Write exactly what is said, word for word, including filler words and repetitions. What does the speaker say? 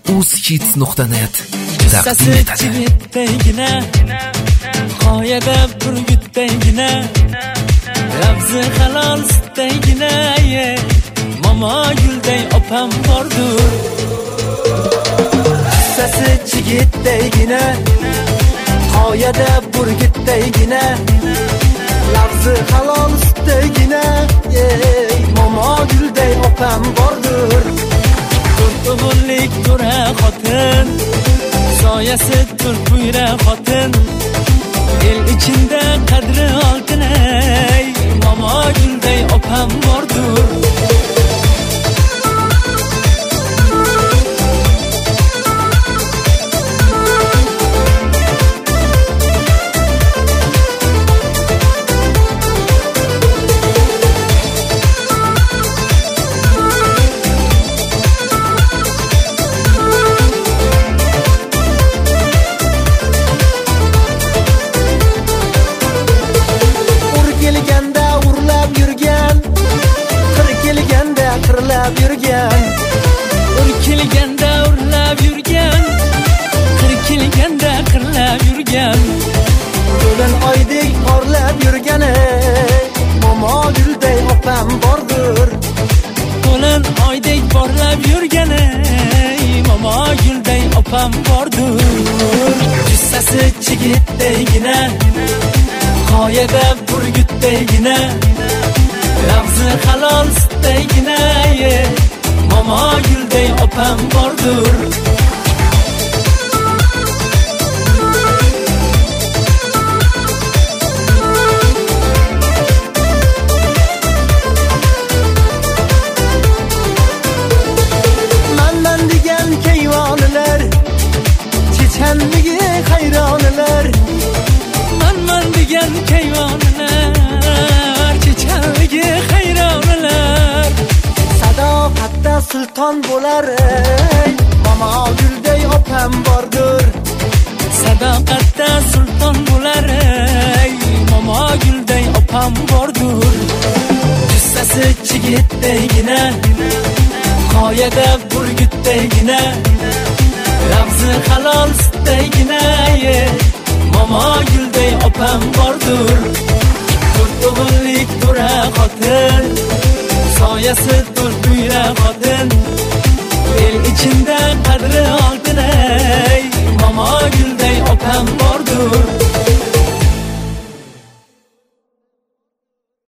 uzkids nuqta net taqdim etadi. Qoyada burgutdaygina, labzi halol sutdaygina, momo gulday opam bordur. Sasi chigitdaygina, qoyada burgutdaygina, labzi halol sutdaygina, momo gulday opam bordur. To'g'rilik to'ra xotin, soyasi turpuyra xotin, el içinde qadri oltin, ey momo gulday opam bordur. Yurgan urkilganda urlab yurgan, qirkilganda qirlab yurgan, to'lin oydek porlab yurgan, momo gulday opam bordur. To'lin oydek porlab yurgan, momo gulday opam bordur. Jussasi chigitdaygina, qoyada burgutdaygina, labzi halol sutdaygina, momo gulday opam bordur. Manman degan kayvonlar, chechanligi hayronlar. Manman degan kayvonlar, chechanligi hayronlar. Sadoqatda sulton bo'lar, ey momo gulday opam bordur. Sadoqatda sulton bo'lar, ey momo gulday opam bordur. Jussasi chigitdaygina, qoyada burgutdaygina, labzi halol sutdaygina, momo gulday opam bordur. To'g'rilik to'ra xotin, soyasi turpuyra xotin, el içinde qadri oltin, ey momo gulday opam bordur.